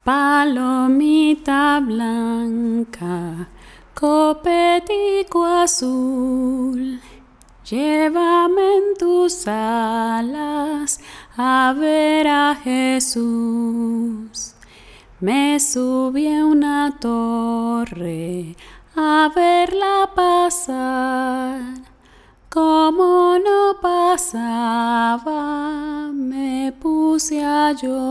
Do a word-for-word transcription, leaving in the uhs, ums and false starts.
Palomita blanca, copetico azul, llévame en tus alas a ver a Jesús. Me subí a una torre a verla pasar. Como no pasaba, me puse a llorar.